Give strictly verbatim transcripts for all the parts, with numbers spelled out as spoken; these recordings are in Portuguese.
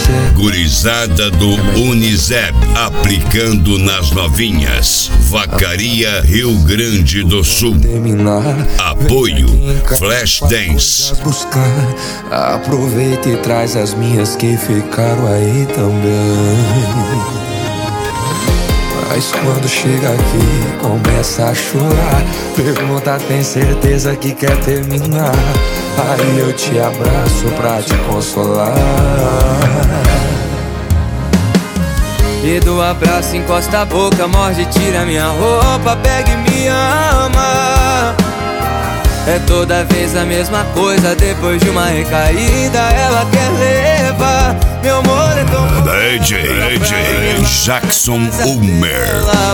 você. Gurizada do Uniseb, aplicando nas novinhas. Vacaria, Rio Grande do Sul. Apoio Flashdance. Buscar, aproveita e traz as minhas que ficaram aí também. Mas quando chega aqui, começa a chorar. Pergunta, tem certeza que quer terminar? Aí eu te abraço pra te consolar. E do abraço encosta a boca, morde, tira minha roupa, pega e me ama. É toda vez a mesma coisa, depois de uma recaída ela quer levar. Meu amor é tão bom. D J, D J Jackson Ulmer. Ela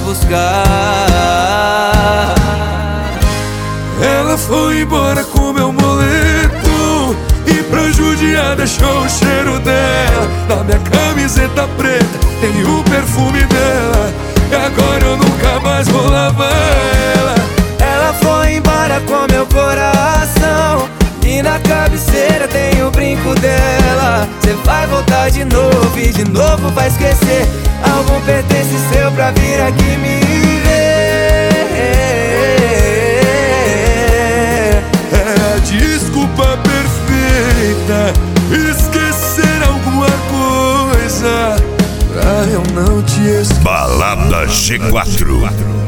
buscar. Ela foi embora com meu moletom e pra judiar deixou o cheiro dela na minha camiseta preta, tem o perfume dela. E agora eu nunca mais vou lavar ela. Ela foi embora com meu coração e na cabeceira tem o brinco dela. Cê vai voltar de novo e de novo vai esquecer. Algum pertence seu pra vir aqui me ver. É a desculpa perfeita, esquecer alguma coisa pra eu não te esquecer. Balada G quatro.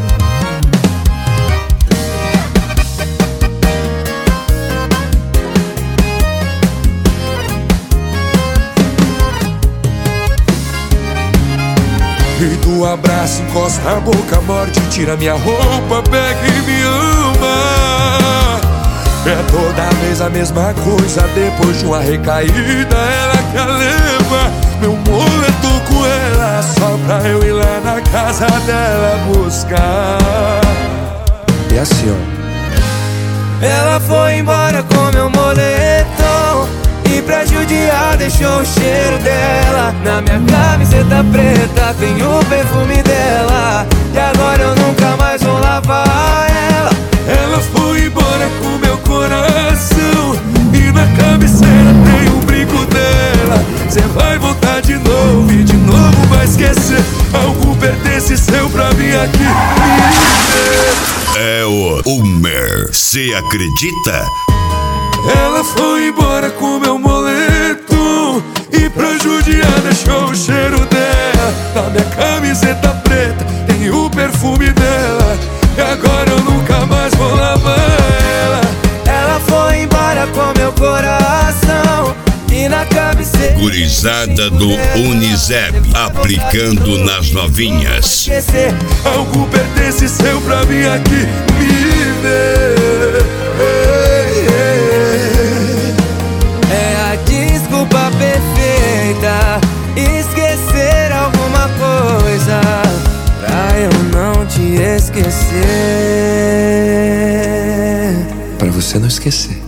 E do abraço encosta a boca, morde, tira minha roupa, pega e me ama. É toda vez a mesma coisa, depois de uma recaída ela quer levar meu moletom com ela, só pra eu ir lá na casa dela buscar. E assim ó, ela foi embora com meu moletom e pra judiar deixou o cheiro dela na minha camiseta preta, tem o perfume dela. E agora eu nunca mais vou lavar ela. Ela foi embora com meu coração e na cabeceira tem o brinco dela. Cê vai voltar de novo e de novo vai esquecer. Algo pertence seu pra mim aqui. É o Ulmer, cê acredita? Ela foi embora com meu moletom e pra judiar deixou o cheiro dela na minha camiseta preta, tem o perfume dela. E agora eu nunca mais vou lavar ela. Ela foi embora com meu coração e na cabeceira. Gurizada do Uniseb, aplicando nas novinhas. Algo pertence seu pra mim aqui me ver. É a desculpa perfeita, esquecer alguma coisa pra eu não te esquecer. Pra você não esquecer.